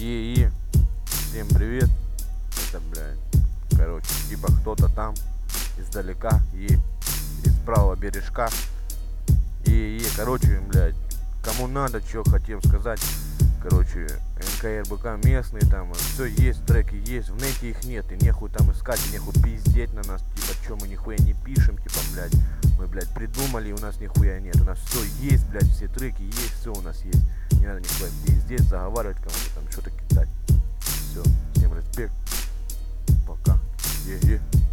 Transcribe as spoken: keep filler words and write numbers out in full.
И, и, всем привет. Это, блядь, короче, типа кто-то там издалека и из правого бережка. И, и, короче, блядь, кому надо, что хотим сказать. Короче, эн ка эр бэ ка местные, там все есть, треки есть, в нете их нет, и нехуй там искать, и нехуй пиздеть на нас, типа, что мы нихуя не пишем, типа, блядь, мы, блядь, придумали, и у нас нихуя нет, у нас все есть, блядь, все треки есть, все у нас есть, не надо нихуя пиздеть, заговаривать кому-то там, что-то кидать, все, всем респект, пока, е-е.